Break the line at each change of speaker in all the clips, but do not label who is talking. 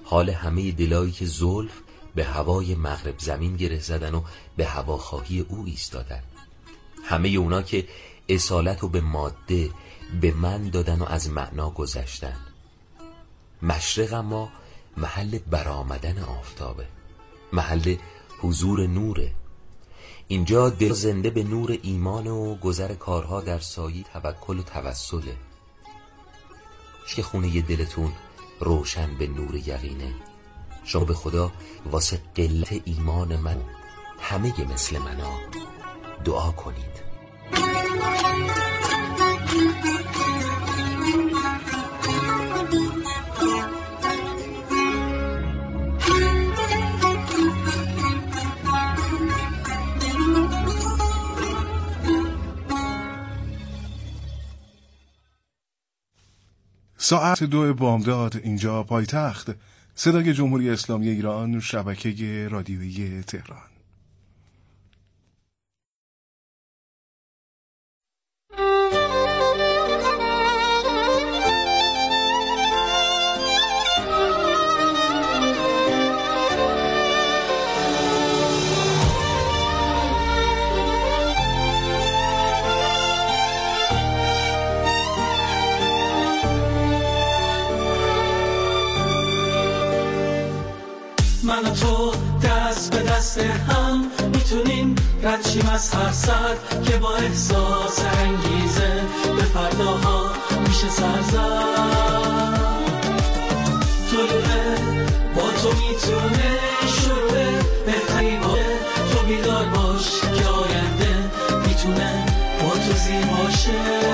حال همه دلایی که زلف به هوای مغرب زمین گره زدن و به هواخواهی او ایستادن، همه اونا که اصالت رو به ماده به من دادن و از معنا گذشتن. مشرق اما محل برآمدن آفتابه، محل حضور نوره. اینجا دل زنده به نور ایمان و گذر کارها در سایه توکل و توسله. که خونه ی دلتون روشن به نور یقینه. شما به خدا واسه قلت ایمان من همه مثل منا دعا کنید.
ساعت 2 بامداد، اینجا پایتخت، صدای جمهوری اسلامی ایران، شبکه رادیویی تهران.
من و تو دست به دست هم میتونیم رد شیم از هر سد که با احساس انگیزه به فرداها میشه سر زد. طلوعه با تو میتونه شروع بهتری باشه. تو بیدار باش که آینده میتونه با تو زیباشه.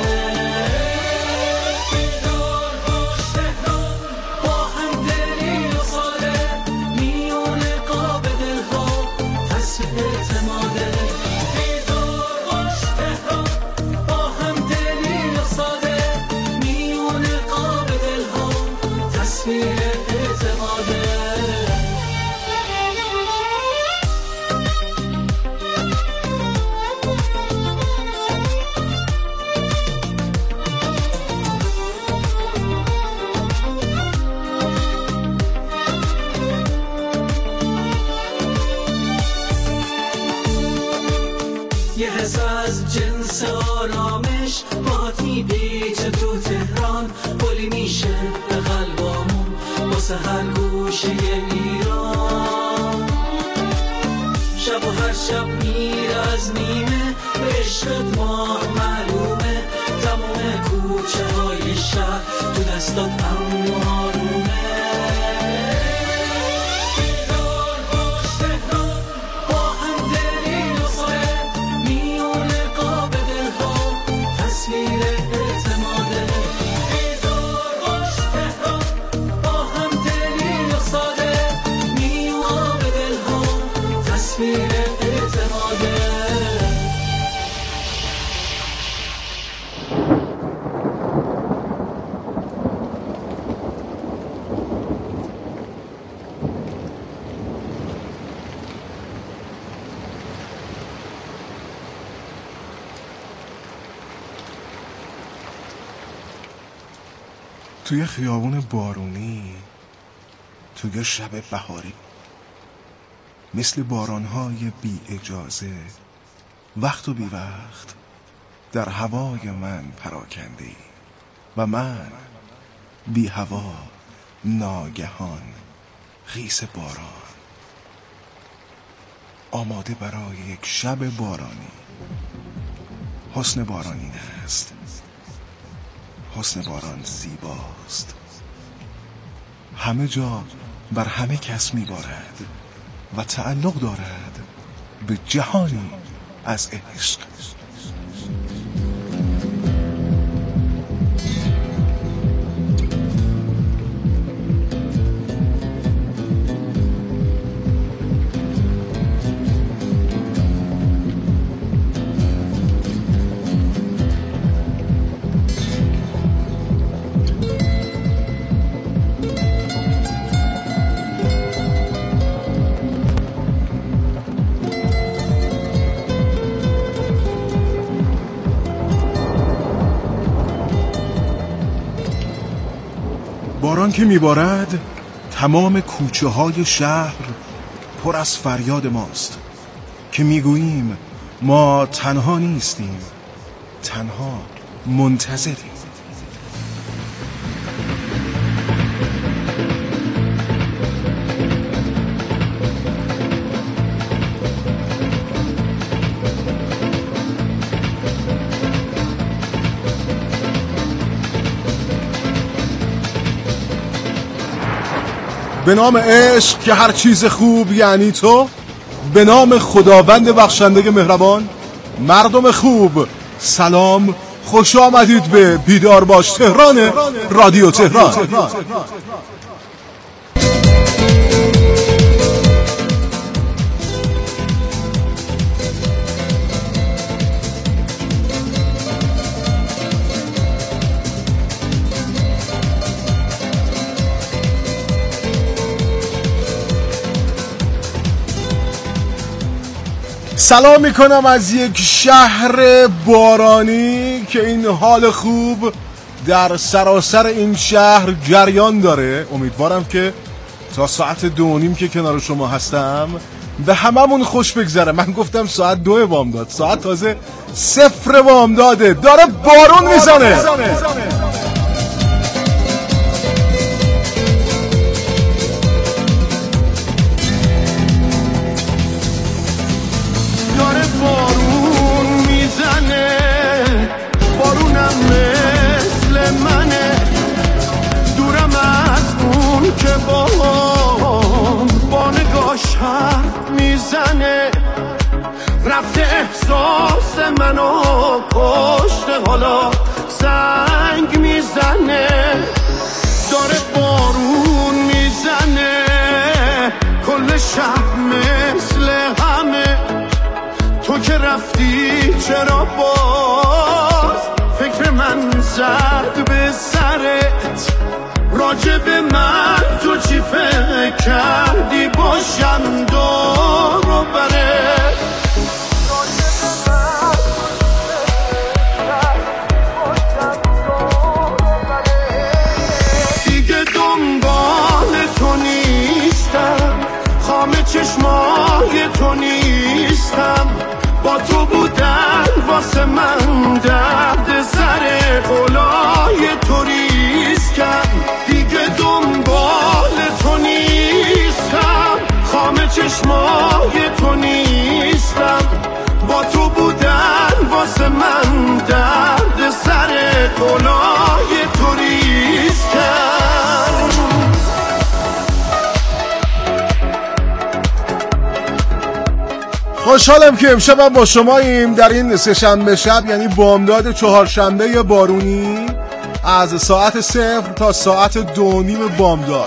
یه حس از جنس آرامش باهات میپیچه تو تهران، گلی میشه به قلبامون واسه هر گوشه ایران. شب و هر شب میره از نیمه به عشقت ماه معلومه. تمام کوچه های شهر تو دستات امن و آرومه.
توی خیابون بارونی، توی شب بهاری، مثل بارانهای بی اجازه، وقت و بی وقت در هوای من پراکندی و من بی هوا ناگهان خیس باران، آماده برای یک شب بارانی. حسن باران این است، حسن باران زیباست، همه جا بر همه کس میبارد و تعلق دارد به جهانی از عشق. باران که میبارد تمام کوچه های شهر پر از فریاد ماست که میگوییم ما تنها نیستیم، تنها منتظریم. به نام عشق که هر چیز خوب یعنی تو، به نام خداوند بخشنده مهربان. مردم خوب سلام، خوش آمدید به بیدار باش تهران رادیو تهران. سلام میکنم از یک شهر بارانی که این حال خوب در سراسر این شهر جریان داره. امیدوارم که تا ساعت 2:30 که کنار شما هستم به هممون خوش بگذره. من گفتم ساعت 2 بامداد، ساعت تازه 0 بامداده، داره بارون میزنه.
که با نگاش حرف میزنه، رفته احساس منو کشته، حالا سنگ میزنه، داره بارون میزنه، کل شب مثل همه. تو که رفتی چرا باز فکر من زد به سرت؟ راجب من تو چی فکر کردی؟ باشم دور و برت. دیگه دنبال تو نیستم، خامه چشمای تو نیستم، با تو بودن واسه من درد سر قلای تو ریسکم. دیگه دنبال تو نیستم، خامه چشمای تو نیستم، با تو بودن واسه من درد سر قلای تو ریسکم.
خوشحالم که امشب با شماییم در این سه‌شنبه شب، یعنی بامداد چهارشنبه بارونی، از ساعت 0 تا ساعت 2:30 بامداد.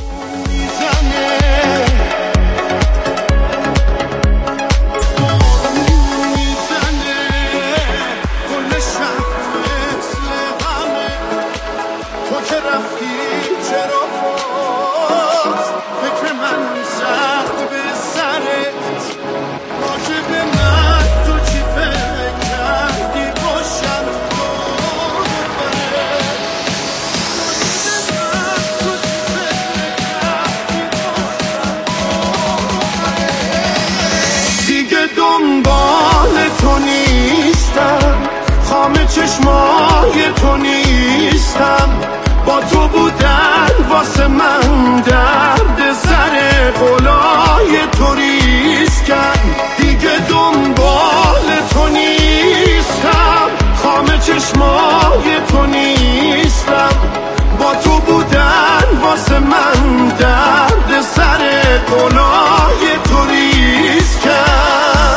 چشمای تو نیستم، با تو بودن واسه من درد سر قلای تو ریسکم. دیگه دنبال تو نیستم، خامه چشمای تو نیستم، با تو بودن واسه من درد سر قلای تو ریسکم.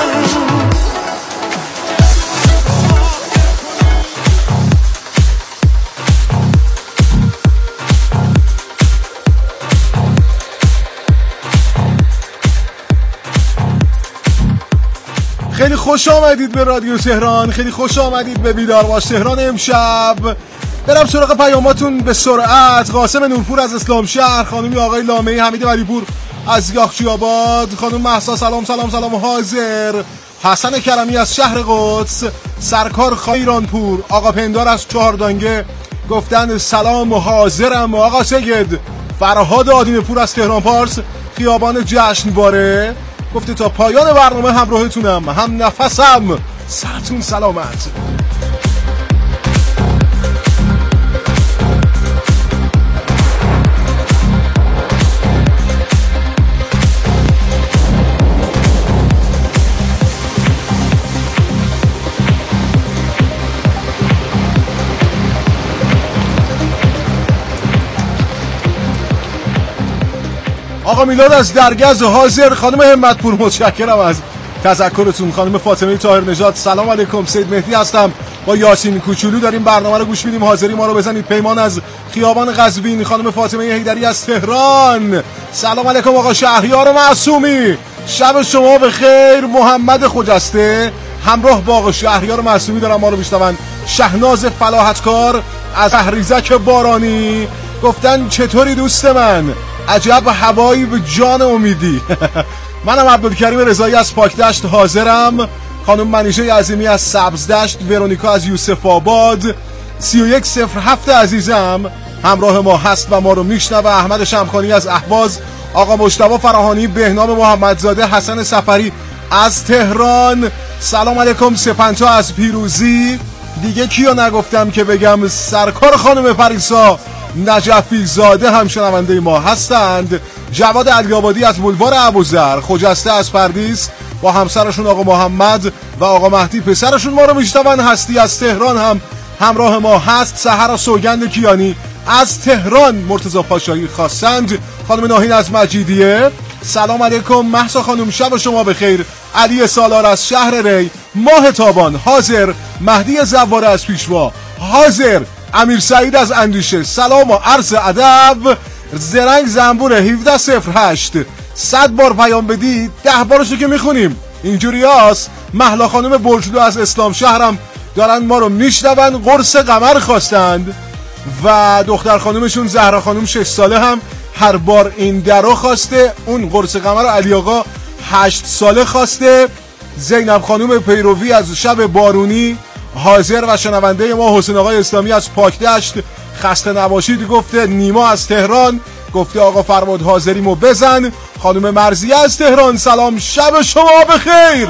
خیلی خوش آمدید به رادیو تهران، خیلی خوش آمدید به بیدار باش تهران. امشب برم سراغ پیاماتون به سرعت. قاسم نورپور از اسلام شهر، خانمی آقای لامه‌ای، حمید ولیپور از یاخچی آباد، خانم مهسا سلام سلام سلام حاضر، حسن کرمی از شهر قدس، سرکار خیرانپور، آقا پندار از چهاردانگه گفتن سلام و حاضرم، آقا سید فرهاد آدینه پور از تهران پارس خیابان جشنواره گفته تا پایان برنامه همراهتونم، هم نفسم، سرتون سلامت. آقا میلاد از درگز حاضر. خانم همتپور متشکرم از تذکرتون. خانم فاطمه طاهر نژاد سلام علیکم. سید مهدی هستم با یاسین کوچولو داریم برنامه رو گوش میدیم. حاضری ما رو بزنید. پیمان از خیابان قزوین. خانم فاطمه حیدری از تهران سلام علیکم. آقا شهریار معصومی شب شما بخیر. محمد خجسته همراه با آقا شهریار معصومی دارم ما رو میشنون. شهناز فلاحتکار از شهریزک بارانی گفتن چطوری دوست من؟ عجب هوایی به جان امیدی. منم عبدالکریم رضایی از پاکدشت حاضرم. خانم منیژه عظیمی از سبزدشت، ورونیکا از یوسف آباد 3107 عزیزم همراه ما هست و ما رو میشنوه. احمد شمخانی از اهواز، آقا مجتبی فراهانی، بهنام محمدزاده، حسن سفری از تهران سلام علیکم. سپنتا از پیروزی. دیگه کیو نگفتم که بگم؟ سرکار خانم پریسا نجفی زاده هم شنونده ما هستند. جواد علی‌آبادی از بولوار ابوذر، خجسته از پردیس با همسرشون آقا محمد و آقا مهدی پسرشون ما رو میشنون. هستی از تهران هم همراه ما هست. سحر سوگند کیانی از تهران، مرتضی پاشایی خواستند. خانم ناهین از مجیدیه سلام علیکم. مهسا خانم شب شما بخیر. علی سالار از شهر ری، ماه تابان حاضر. مهدی زواره از پیشوا حاضر. امیر سعید از اندیشه سلام و عرض ادب. زرنگ زنبور 1708 100 بار پیام بدید 10 بارشو که میخونیم. اینجوری هست. مهلا خانم برجلو از اسلام شهرم دارن ما رو میشنون. قرص قمر خواستند و دختر خانمشون زهرا خانم 6 ساله هم هر بار این درو خواسته. اون قرص قمر علی آقا 8 ساله خواسته. زینب خانم پیروی از شب بارونی حاضر و شنونده ما. حسین آقای اسلامی از پاکدشت خسته نباشید گفته. نیما از تهران گفته آقا فرمود حاضریمو بزن. خانم مرزیه از تهران سلام شب شما بخیر.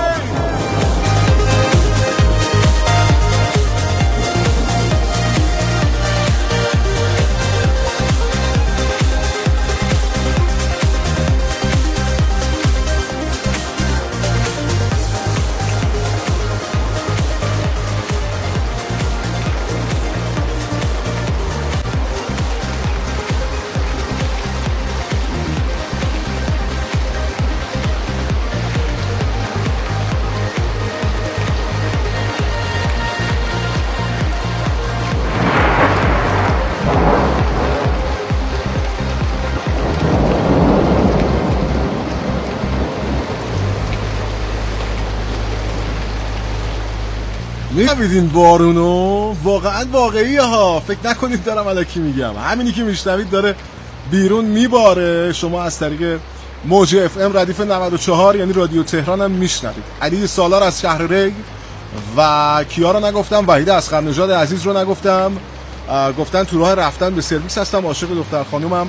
می‌بینید بارونو واقعا واقعیه ها. فکر نکنید دارم الکی میگم. همینی که میشنوید داره بیرون میباره. شما از طریق موج اف ام ردیف 94 یعنی رادیو تهران هم میشنوید. علی سالار از شهر ری و کیا رو نگفتم. وحید اصغرنژاد عزیز رو نگفتم. گفتن تو راه رفتن به سرویس هستم. عاشق دختر خانومم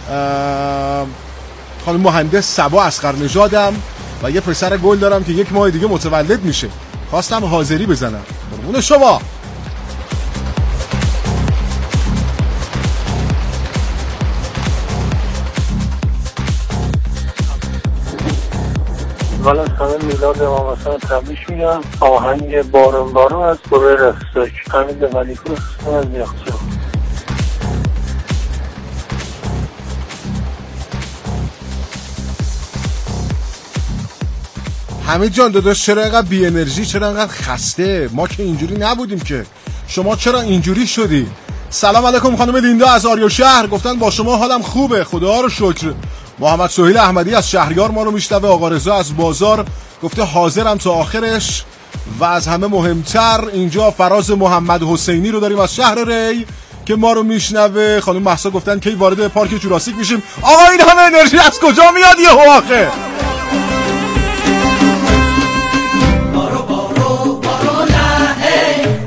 خانم مهندس سبا اصغرنژادم و یه پسر گل دارم که 1 ماه دیگه متولد میشه. خواستم حاضری بزنم. قربون شما.
من از خانم میلاد امام حسن تبریک میگم. آهنگ بارون بارون از گروه رفسک. حمید ملیکو از یخچال.
حمید جان داداش چرا اینقدر بی انرژی؟ چرا اینقدر خسته؟ ما که اینجوری نبودیم که. شما چرا اینجوری شدی؟ سلام علیکم خانم لیندا از آریو شهر گفتن با شما حالم خوبه خدا رو شکر. محمد سهیل احمدی از شهریار ما رو میشنوه. آقا رضا از بازار گفته حاضرم تا آخرش. و از همه مهمتر اینجا فراز محمد حسینی رو داریم از شهر ری که ما رو میشنوه. خانم مهسا گفتن کی وارد پارک جوراسیک میشیم. آقا این همه انرژی از کجا میاد یهو آخه؟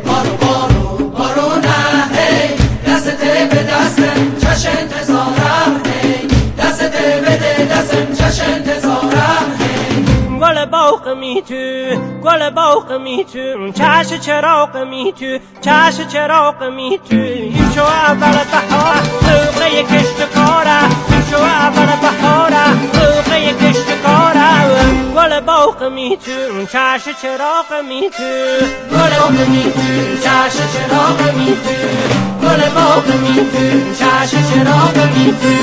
چش انتظارم
باغ می تو گل باغ می تو چش چراغ می تو چش چراغ می تو این شو اول بهار موقع کشت کاره این شو اول بهار موقع کشت کاره گل باغ می تو چش چراغ می تو گل باغ می تو چش چراغ می تو گل باغ می تو چش چراغ می تو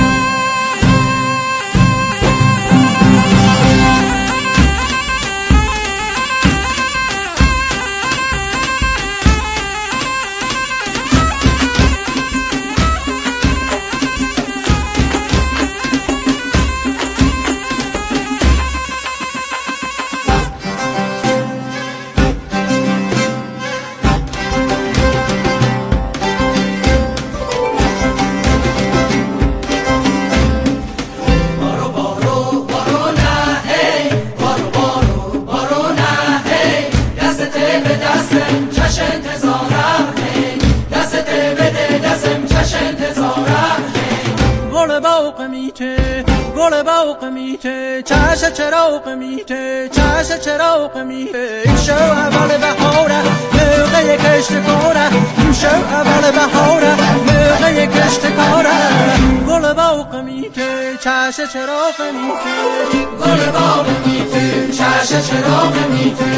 گل باغ میته چش چراغ میته چش چراغ میته این شو اول بهاره موقع کشت کاره این شو اول بهاره موقع کشت کاره گل باغ میته چش چراغ میته گل باغ میته چش چراغ میته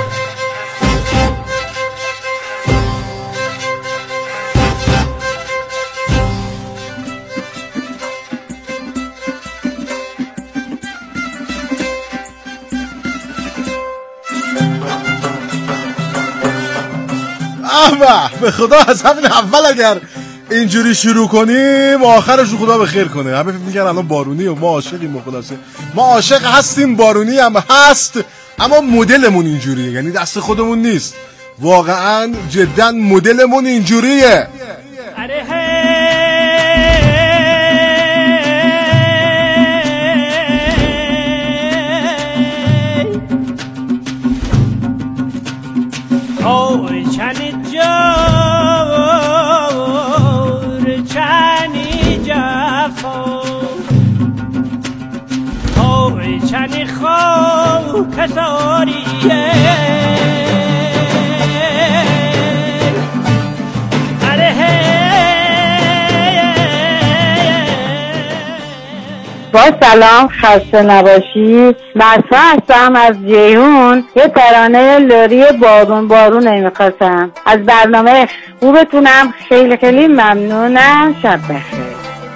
به خدا از همین اول اگر اینجوری شروع کنیم آخرش رو خدا بخیر کنه. همه فکر میگن الان بارونی و ما عاشقیم و خلاصه ما عاشق هستیم، بارونی هم هست، اما مدلمون اینجوریه، یعنی دست خودمون نیست، واقعا جدا مدلمون اینجوریه.
چنی خو کساریه
با سلام، خسته نباشید. مصفا هستم از جیهون. یه ترانه لری بارون بارون میخواستم از برنامه خوبتونم. خیلی خیلی ممنونم. شب بخیر.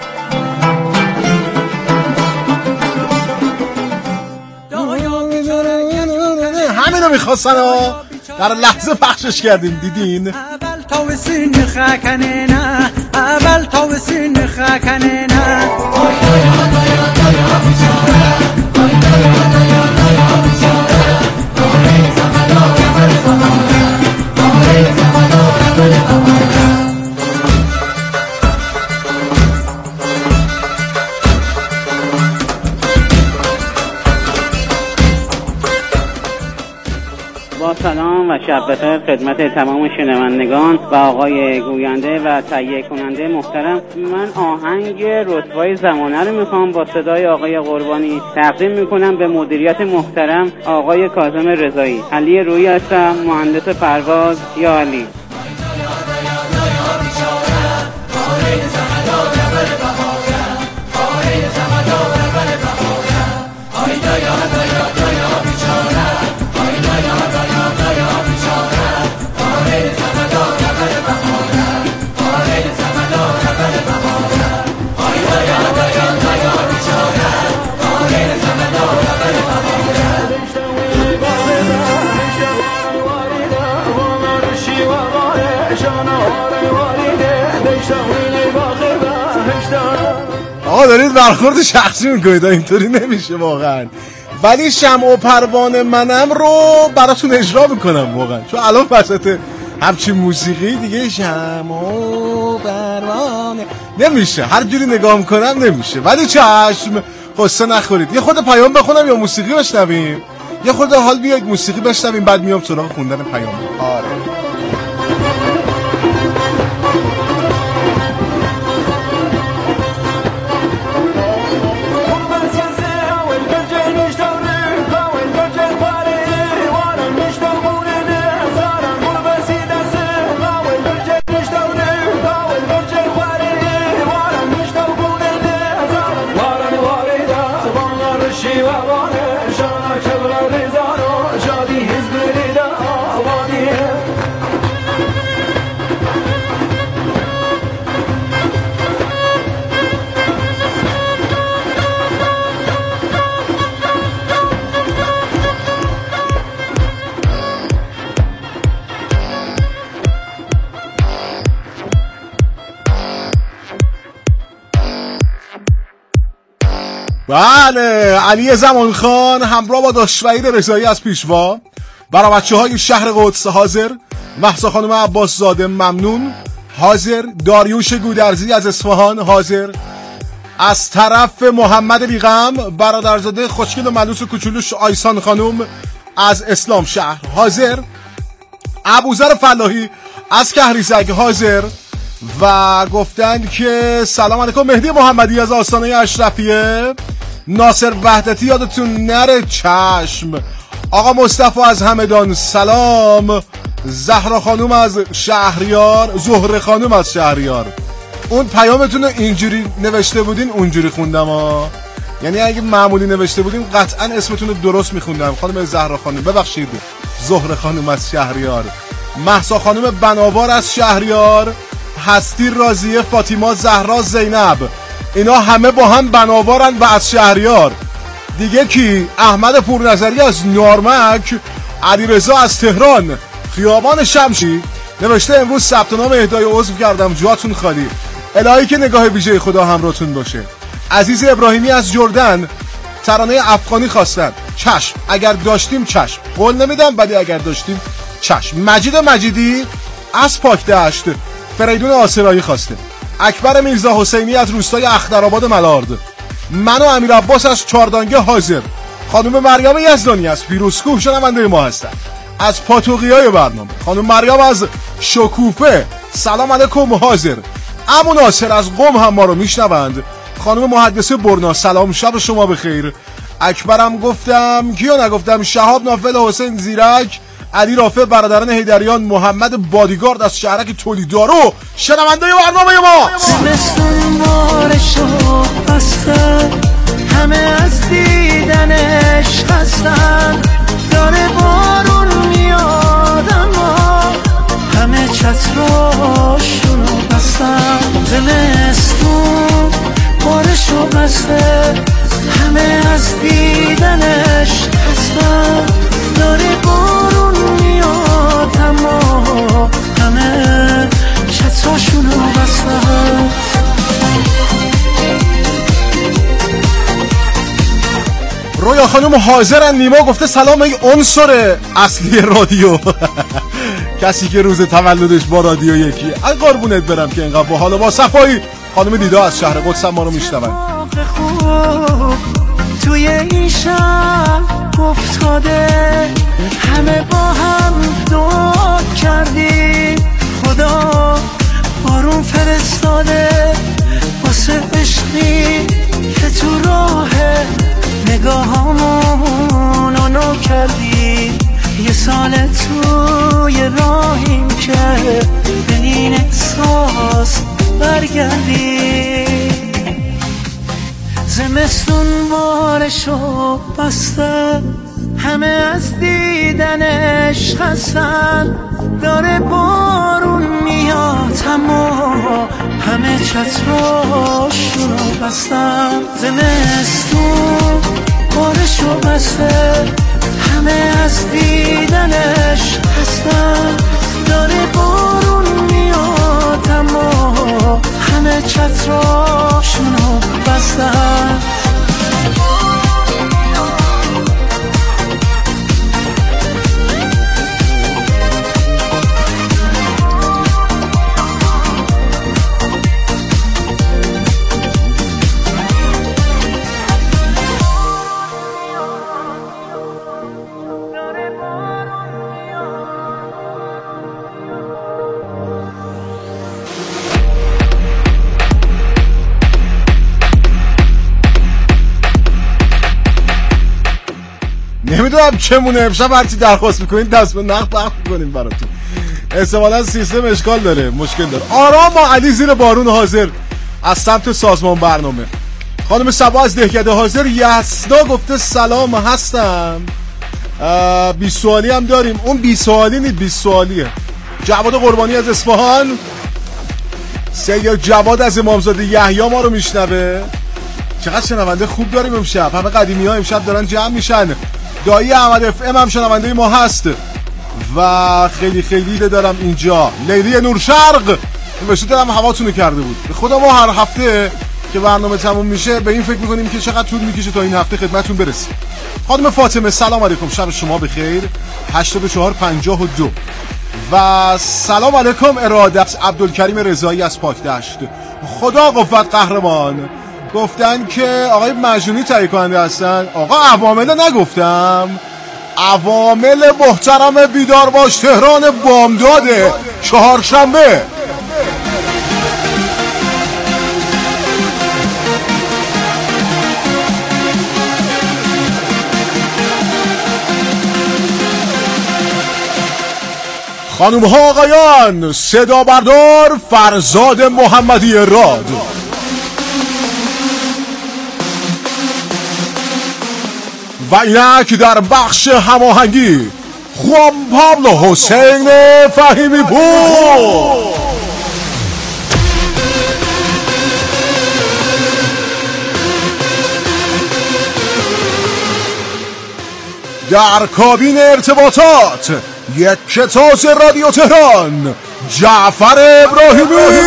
همینو میخواستن ها، در لحظه پخشش کردیم. دیدین؟
اول تا سین خکنه نه، اول تا سین خکنه نه. آی دایا دایا دایا بیچاره، آی دایا دایا دایا بیچاره. آی زمالا کبر بهاره، آی زمالا کبر بهاره.
با سلام و شب بخیر خدمت تمام شنوندگان و آقای گوینده و تهیه کننده محترم. من آهنگ رسوای زمانه رو میخوام با صدای آقای قربانی تقدیم میکنم به مدیریت محترم آقای کاظم رضایی. علی رویی هستم، مهندس پرواز. یا علی.
آقا دارید برخورد شخصی میکنید، اینطوری نمیشه واقعا. ولی شمع و پروانه منم رو براتون اجرا میکنم واقعا، چون الان وسط همچین موسیقی دیگه شمع و پروانه نمیشه، هر جوری نگاه میکنم نمیشه. ولی چشم، قصه نخورید. یه خود پیام بخونم یا موسیقی بشنویم؟ یه خود حال بیاید موسیقی بشنویم، بعد میام سراغ خوندن پیام. آره بله، علی زمانخان همراه با داشتوحید رضایی از پیشوا برای بچه های شهر قدس حاضر، مهسا خانم عباس زاده ممنون حاضر، داریوش گودرزی از اصفهان حاضر، از طرف محمد بیغم برادرزاده خوشگل و ملوس و کوچولوش آیسان خانم از اسلام شهر حاضر، ابوذر فلاحی از کهریزک حاضر و گفتند که سلام علیکم مهدی محمدی از آستانه اشرفیه، ناصر وحدتی یادتون نره چشم، آقا مصطفی از همدان سلام، زهرا خانوم از شهریار، زهره خانوم از شهریار. اون پیامتون رو اینجوری نوشته بودین اونجوری خوندم ها، یعنی اگه معمولی نوشته بودین قطعا اسمتون رو درست میخوندم. خانم زهرا خانوم ببخشید، زهره خانوم از شهریار، مهسا خانوم بناوار از شهریار، هستی راضیه، فاطیما زهرا زینب، اینا همه با هم بناوارن و از شهریار. دیگه کی؟ احمد پورنظری از نارمک، علیرضا از تهران، خیابان شمشی نوشته امروز ثبت نام اهدای عضو کردم جاتون خالی، الهی که نگاه ویژه خدا همراهتون باشه. عزیز ابراهیمی از جردن ترانه افغانی خواستن، چشم اگر داشتیم چشم، قول نمیدم ولی اگر داشتیم چشم. مجید مجیدی از پاک دشت فریدون آسرایی خواسته، اکبر میرزا حسینی از روستای اخترآباد ملارد، من و امیر عباس از چاردانگه حاضر، خانم مریم یزدانی از پیروزکوه شنونده ما هستن از پاتوقیای برنامه، خانم مریم از شکوفه سلام علیکم حاضر، عمو ناصر از قم هم ما رو میشنوند، خانم محدثه برنا سلام شب شما بخیر، اکبرم گفتم کیو نگفتم، شهاب نافل حسین زیرک، علی رافع برادران حیدریان، محمد بادیگارد از شهرک تولیدارو شنونده برنامه ما.
زمستون بارشو بسته همه از دیدنش خستن، داره بارون میاد اما همه چتراشونو بستن. زمستون بارشو بسته همه از دیدنش خستن، داره بارون میاد اما همه چتراشونو بستن.
رویا خانم حاضرن، نیما گفته سلام ای عنصر اصلی رادیو کسی که روز تولدش با رادیو یکیه. ای قربونت برم که اینقدر با حال و با صفایی. خانم دیدا از شهر قدس ما رو میشنون.
توی این شهر افتاده همه با هم دعا کردیم، خدا بارون فرستاده واسه عشقی که تو راه نگاهامونو نو کردی. یه سال توی راهیم که به این احساس برگردی. زمستون بارشو بسته همه از دیدنش خستن، داره بارون میاد اما همه چتراشونو بستن. زمستون بارشو بسته همه از دیدنش خستن، داره بارون میاد اما همه چتراشونو بستن.
نمیدونم چمونه امشب هرچی درخواست میکنین دست به نقد پخش میکنیم براتون. احتمالاً سیستم اشکال داره، مشکل داره. آرام و علی زیر بارون حاضر از سمت سازمان برنامه. خانم سبا از دهکده حاضر. یسنا گفته سلام هستم. 20 سوالی هم داریم. اون 20 سوالی نیست 20 سوالیه. جواد قربانی از اصفهان. سید جواد از امامزاده یحیی ما رو میشنوه. چقدر شنونده خوب داریم امشب. همه قدیمی ها امشب دارن جمع میشن. دایی احمد اف ام هم شنونده ما هست و خیلی خیلی دارم اینجا. لیلی نورشرق نوشته دارم هواتونو کرده بود. به خدا ما هر هفته که برنامه تموم میشه به این فکر میکنیم که چقدر طول میکشه تا این هفته خدمتتون برسیم. خانم فاطمه سلام علیکم، شب شما بخیر. 8452 و سلام علیکم ارادت عبدالکریم رضایی از پاکدشت. خدا قوت قهرمان. گفتن که آقای مجنونی تهیه کننده هستن. آقا عوامل نگفتم، عوامل محترم بیدار باش تهران بامداد چهارشنبه. خانوم ها آقایان، صدا بردار فرزاد محمدی راد. و اینک در بخش هماهنگی خوان پابلو حسین فهیمی پور. در کابین ارتباطات یک کتاز رادیو تهران جعفر ابراهیمی.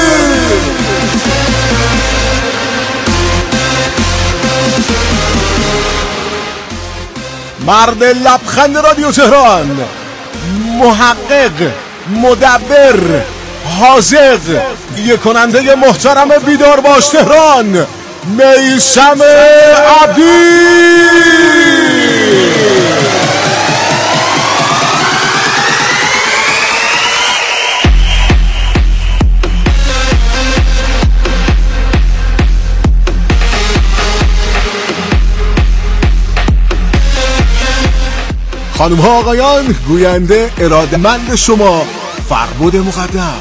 مرد لبخند رادیو تهران، محقق، مدبر، حاذق، تهیه کننده محترم بیدار باش تهران میثم عبدی. خانم ها آقایان، گوینده ارادهمند شما فربود مقدم.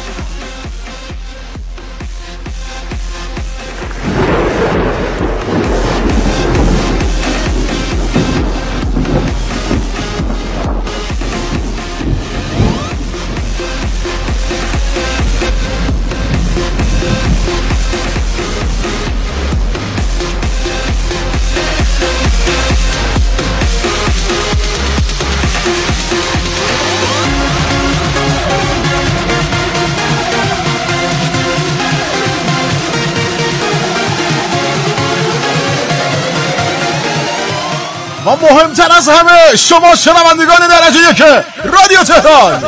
و مهمتر از همه شما شنوندگان درجه یک رادیو تهران،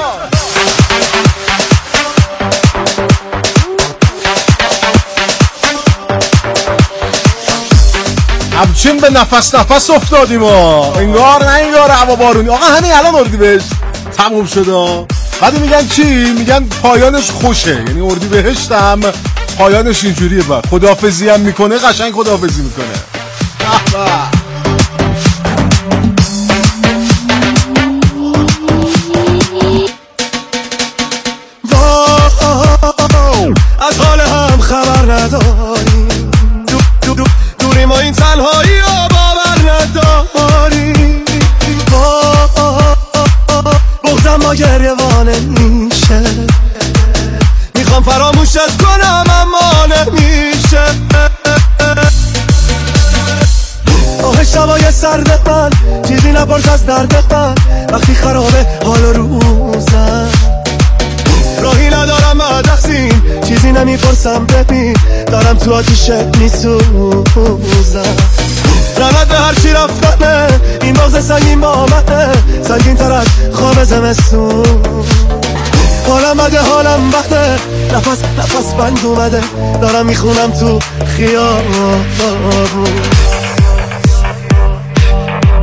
همچین به نفس نفس افتادیم انگار نه انگار هوا بارونی. آقا همین الان اردیبهشت تموم شده. بعد میگن چی؟ میگن پایانش خوشه، یعنی اردیبهشت هم پایانش اینجوریه. با خداحافظی هم میکنه، قشنگ خداحافظی میکنه.
از حال هم خبر نداریم، دوری ما این تنهایی رو باور نداریم. بغضم ما گریوانه میشه، میخوام فراموشت کنم اما نمیشه. آه شبای سرد من چیزی نپرس از درد من، وقتی خرابه حال روزم راهی ندارم مدخسین، چیزی نمیپرسم ببین دارم تو آتیشت میسوزم. رمت به هرچی رفتنه، این بغض سنگین با منه، سنگین تر از خواب زمستون. حالم بده حالم بخته، نفس بند اومده، دارم میخونم تو خیابون.